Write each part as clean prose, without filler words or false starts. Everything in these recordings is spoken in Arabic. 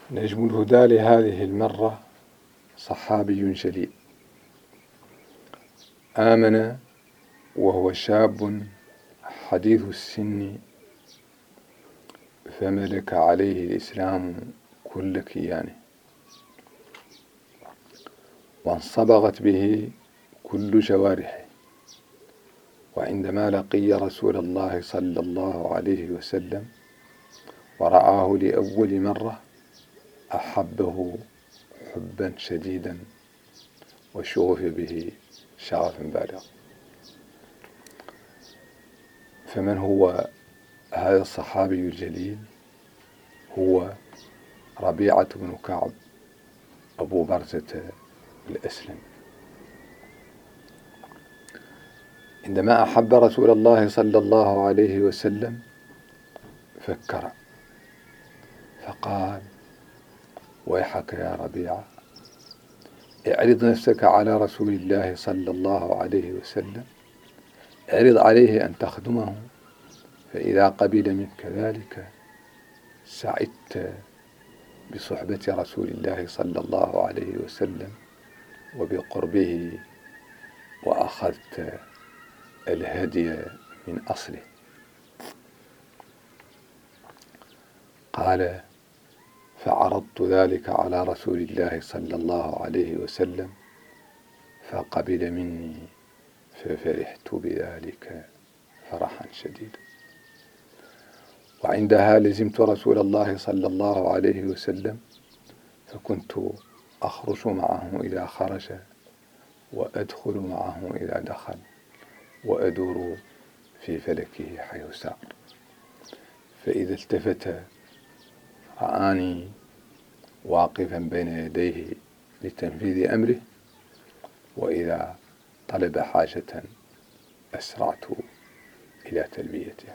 نجم الهدى لهذه المرة صحابي جليل آمن وهو شاب حديث السن، فملك عليه الإسلام كل كيانه، وانصبغت به كل جوارحه. وعندما لقي رسول الله صلى الله عليه وسلم ورآه لأول مرة أحبه حبا شديدا وشغف به شغفا بالغا. فمن هو هذا الصحابي الجليل؟ هو ربيعة بن كعب أبو برزة الأسلمي. عندما أحب رسول الله صلى الله عليه وسلم فكر فقال: ويحك يا ربيعة، اعرض نفسك على رسول الله صلى الله عليه وسلم، اعرض عليه أن تخدمه، فإذا قبل منك ذلك سعدت بصحبة رسول الله صلى الله عليه وسلم وبقربه، وأخذت الهدي من أصله. قال: فعرضت ذلك على رسول الله صلى الله عليه وسلم فقبل مني، ففرحت بذلك فرحا شديدا. وعندها لزمت رسول الله صلى الله عليه وسلم، فكنت أخرج معه إذا خرج، وأدخل معه إذا دخل، وأدور في فلكه حيث سار. فإذا التفت رآني واقفا بين يديه لتنفيذ أمره، وإذا طلب حاجة أسرعت إلى تلبيتها.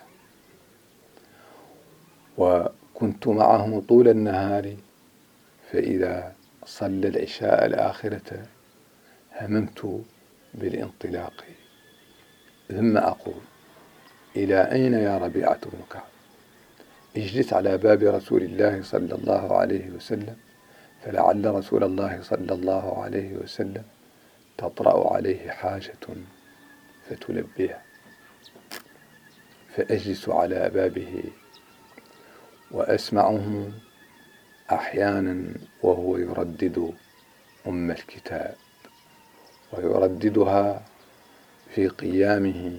وكنت معه طول النهار، فإذا صلى العشاء الآخرة هممت بالانطلاق، ثم أقول: إلى أين يا ربيعة بن كعب؟ اجلس على باب رسول الله صلى الله عليه وسلم، فلعل رسول الله صلى الله عليه وسلم تطرأ عليه حاجة فتلبيه. فأجلس على بابه وأسمعه أحيانا وهو يردد أم الكتاب، ويرددها في قيامه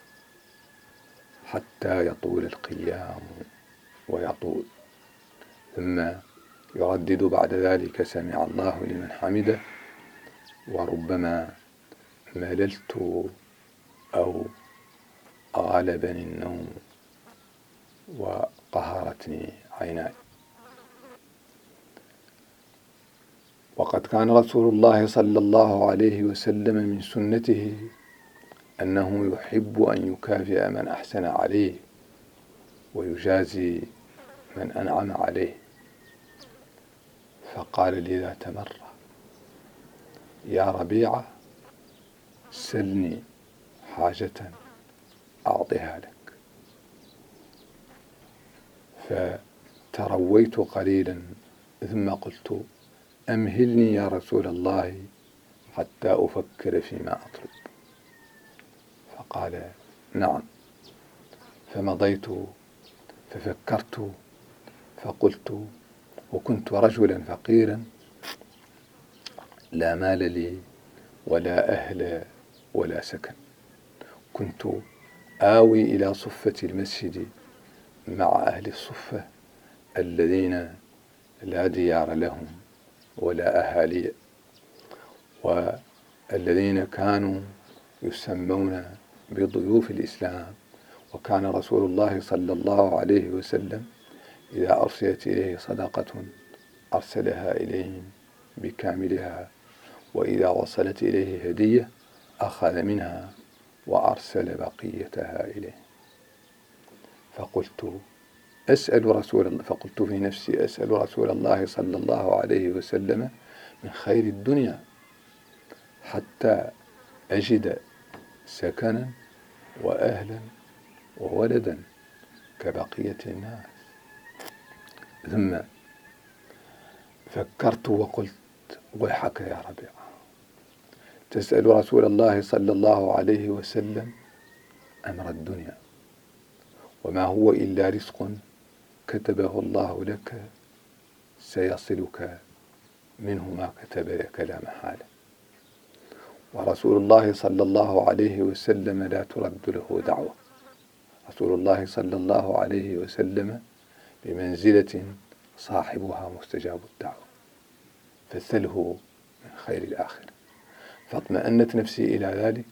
حتى يطول القيام ويطول، ثم يردد بعد ذلك سمع الله لمن حمده. وربما مللت أو غلبني النوم وقهرتني عيناي. وقد كان رسول الله صلى الله عليه وسلم من سنته أنه يحب أن يكافئ من أحسن عليه ويجازي من أنعم عليه. فقال لي ذات مرة: يا ربيعة، سلني حاجة أعطيها لك. فترويت قليلا ثم قلت: أمهلني يا رسول الله حتى أفكر فيما أطلب. فقال: نعم. فمضيت ففكرت فقلت: وكنت رجلا فقيرا لا مال لي ولا أهل ولا سكن، كنت آوي إلى صفة المسجد مع أهل الصفة الذين لا ديار لهم ولا أهالي، والذين كانوا يسمون بضيوف الإسلام. وكان رسول الله صلى الله عليه وسلم إذا أرسلت إليه صدقة أرسلها إليهم بكاملها، وإذا وصلت إليه هدية أخذ منها وأرسل بقيتها إليه. فقلت في نفسي: أسأل رسول الله صلى الله عليه وسلم من خير الدنيا حتى أجد سكنا وأهلا وولدا كبقية الناس. ثم فكرت وقلت ويحك يا ربيعة، تسأل رسول الله صلى الله عليه وسلم أمر الدنيا، وما هو إلا رزق كتبه الله لك سيصلك منه ما كتب لك لا محالة. ورسول الله صلى الله عليه وسلم لا ترد له دعوة. رسول الله صلى الله عليه وسلم بمنزلة صاحبها مستجاب الدعوة، فسله من خير الآخرة. فاطمأنت نفسي إلى ذلك،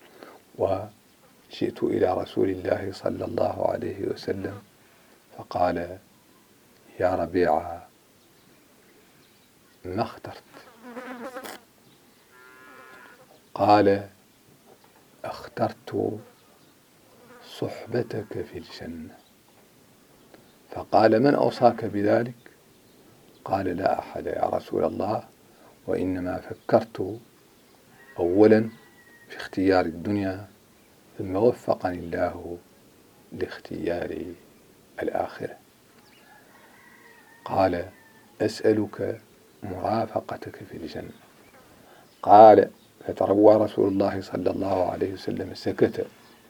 وشئت إلى رسول الله صلى الله عليه وسلم فقال: يا ربيعة، ما اخترت؟ قال: اخترت صحبتك في الجنة. فقال: من أوصاك بذلك؟ قال: لا أحد يا رسول الله، وإنما فكرت أولا في اختيار الدنيا، ثم وفقني الله لاختيار الآخرة. قال: أسألك مرافقتك في الجنة. قال: فتروى رسول الله صلى الله عليه وسلم، سكت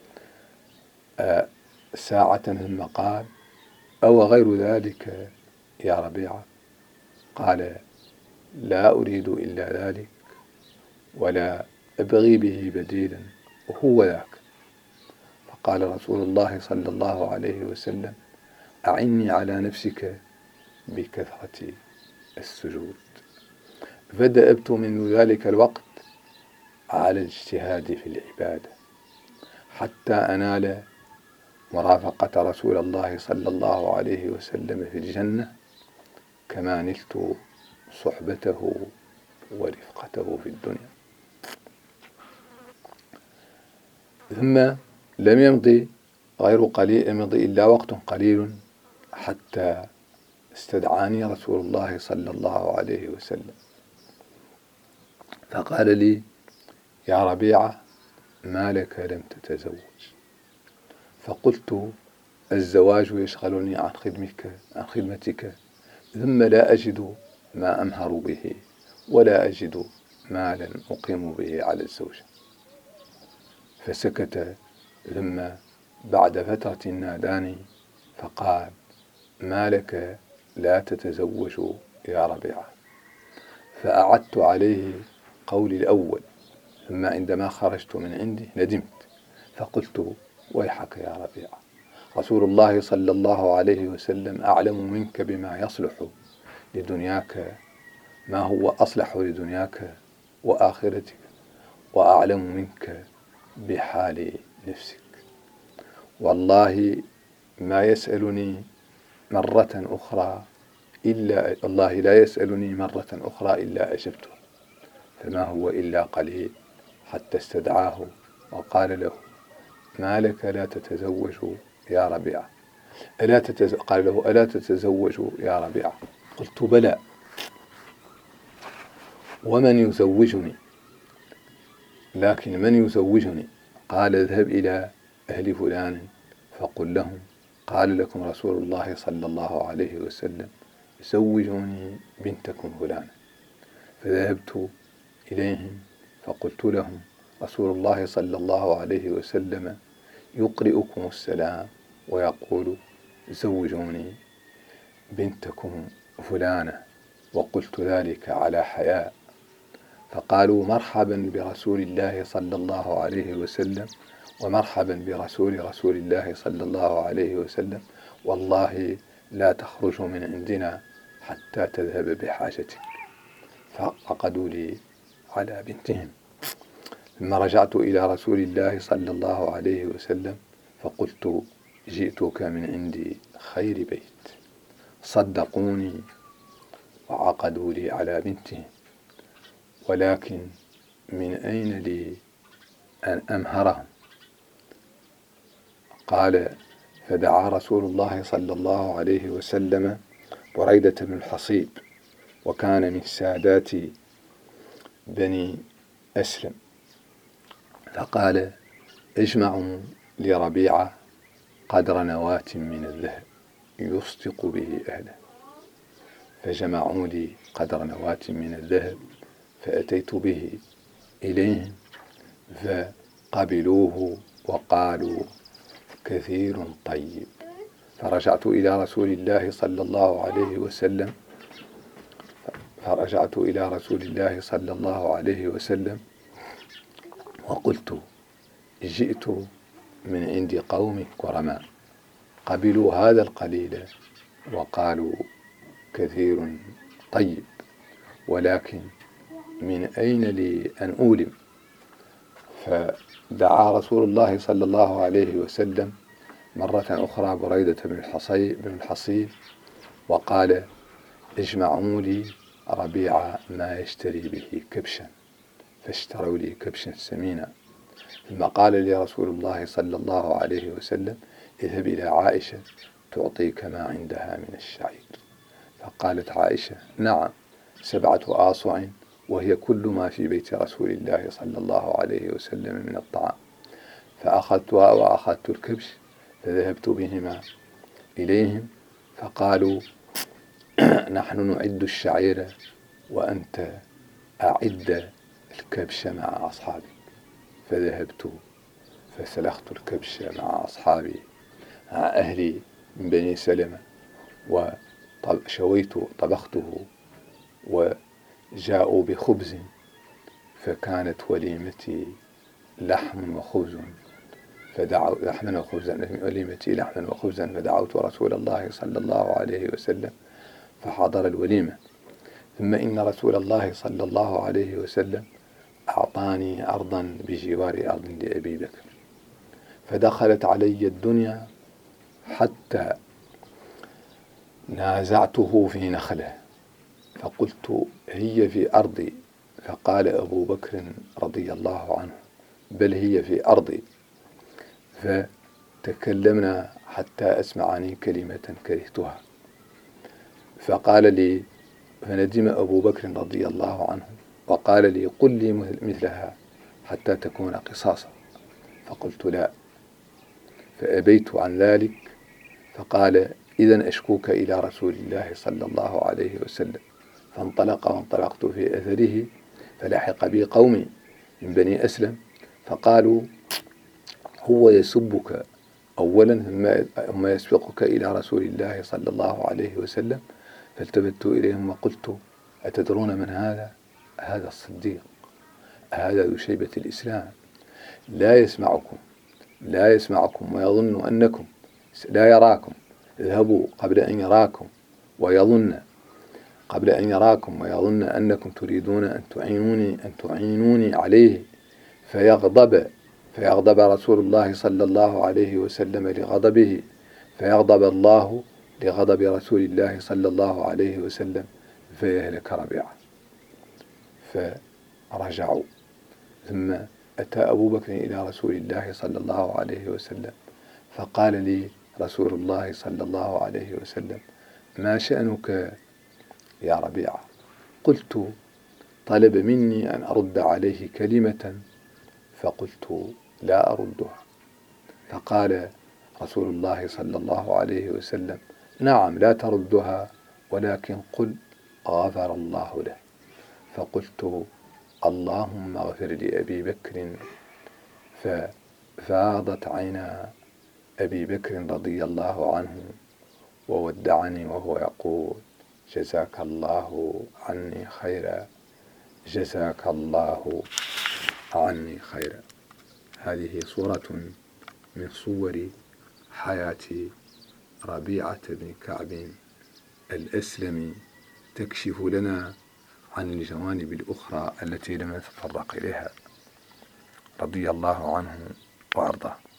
ساعة ثم قال: أو غير ذلك يا ربيعة؟ قال: لا أريد إلا ذلك، ولا أبغي به بديلا، وهو ذاك. فقال رسول الله صلى الله عليه وسلم: أعني على نفسك بكثرة السجود. فدأبت منذ ذلك الوقت على الاجتهاد في العبادة حتى أنال مرافقة رسول الله صلى الله عليه وسلم في الجنة، كما نلت صحبته ورفقته في الدنيا. ثم لم يمضي إلا وقت قليل حتى استدعاني رسول الله صلى الله عليه وسلم، فقال لي: يا ربيعة، ما لك لم تتزوج؟ فقلت: الزواج يشغلني عن خدمتك، ثم لا أجد ما أمهر به، ولا أجد مالا أقيم به على الزوجة. فسكت، ثم بعد فترة ناداني فقال: ما لك لا تتزوج يا ربيعة؟ فأعدت عليه قولي الأول، ثم عندما خرجت من عنده ندمت، فقلت: ويحك يا ربيعة، رسول الله صلى الله عليه وسلم أعلم منك بما يصلح لدنياك، ما هو أصلح لدنياك وآخرتك، وأعلم منك بحال نفسك. والله ما يسألني مرة أخرى والله لا يسألني مرة أخرى إلا أجبته. فما هو إلا قليل حتى استدعاه وقال له: ما لك لا تتزوج يا ربيعة؟ قال له: ألا تتزوج يا ربيعة؟ قلت: بلى، ومن يزوجني؟ لكن من يزوجني؟ قال: اذهب إلى أهل فلان فقل لهم: قال لكم رسول الله صلى الله عليه وسلم: زوجوني بنتكم فلان. فذهبت إليهم فقلت لهم: رسول الله صلى الله عليه وسلم يقرئكم السلام ويقول: زوجوني بنتكم فلانة. وقلت ذلك على حياء. فقالوا: مرحبا برسول الله صلى الله عليه وسلم، ومرحبا برسول الله صلى الله عليه وسلم، والله لا تخرج من عندنا حتى تذهب بحاجتك. فعقدوا لي على بنتهم. ثم رجعت إلى رسول الله صلى الله عليه وسلم فقلت: جئتك من عندي خير بيت. صدقوني وعقدوا لي على بنتهم، ولكن من أين لي أن أمهرهم؟ قال: فدعا رسول الله صلى الله عليه وسلم بريدة بن الحصيب، وكان من سادات بني أسلم، فقال: اجمعوا لربيعة قدر نواة من الذهب يصدق به أهله. فجمعوا لي قدر نواة من الذهب فأتيت به إليهم فقبلوه وقالوا كثير طيب. فرجعت إلى رسول الله صلى الله عليه وسلم وقلت جئت من عند قوم كرماء قبلوا هذا القليل وقالوا كثير طيب، ولكن من أين لي أن أولم؟ فدعا رسول الله صلى الله عليه وسلم مرة أخرى بريدة بن الحصيب وقال اجمعوا لي ربيع ما يشتري به كبشا، فاشتروا لي كبشا سمينا. ثم قال لي رسول الله صلى الله عليه وسلم اذهب إلى عائشة تعطيك ما عندها من الشعير. فقالت عائشة نعم 7 آصع وهي كل ما في بيت رسول الله صلى الله عليه وسلم من الطعام. فأخذتها وأخذت الكبش فذهبت بهما إليهم فقالوا نحن نعد الشعير وأنت أعد الكبش مع أصحابي. فذهبت فسلخت الكبش مع أصحابي مع أهلي من بني سلمة وشويت طبخته وجاءوا بخبز، فكانت وليمتي لحم وخبز فدعوت رسول الله صلى الله عليه وسلم فحضر الوليمة. ثم إن رسول الله صلى الله عليه وسلم أعطاني أرضا بجوار أرض لأبي بكر، فدخلت علي الدنيا حتى نازعته في نخله فقلت هي في أرضي، فقال أبو بكر رضي الله عنه بل هي في أرضي. فتكلمنا حتى أسمعني كلمة كرهتها، فقال لي فندم أبو بكر رضي الله عنه وقال لي قل لي مثلها حتى تكون قصاصا، فقلت لا، فأبيت عن ذلك. فقال إذن أشكوك إلى رسول الله صلى الله عليه وسلم. فانطلق وانطلقت في أثره فلحق بي قومي من بني أسلم فقالوا هو يسبك أولا ثم يسبقك إلى رسول الله صلى الله عليه وسلم. فالتفت إليهم وقلت أتدرون من هذا؟ هذا الصديق، هذا ذو شيبة الإسلام، لا يسمعكم ويظن أنكم لا يراكم. اذهبوا قبل أن يراكم ويظن أنكم تريدون أن تعينوني عليه فيغضب رسول الله صلى الله عليه وسلم لغضبه، فيغضب الله لغضب رسول الله صلى الله عليه وسلم فيهلك ربيعه. فرجعوا. ثم أتى أبو بكر إلى رسول الله صلى الله عليه وسلم فقال لي رسول الله صلى الله عليه وسلم ما شأنك يا ربيعة؟ قلت طلب مني أن أرد عليه كلمة فقلت لا أردها. فقال رسول الله صلى الله عليه وسلم نعم لا تردها ولكن قل غفر الله له. فقلت اللهم اغفر لأبي بكر. ففاضت عينا أبي بكر رضي الله عنه وودعني وهو يقول جزاك الله عني خيرا، جزاك الله عني خيرا. هذه صورة من صور حياة ربيعة بن كعب الأسلمي تكشف لنا عن الجوانب الأخرى التي لم نتطرق إليها رضي الله عنه وأرضاه.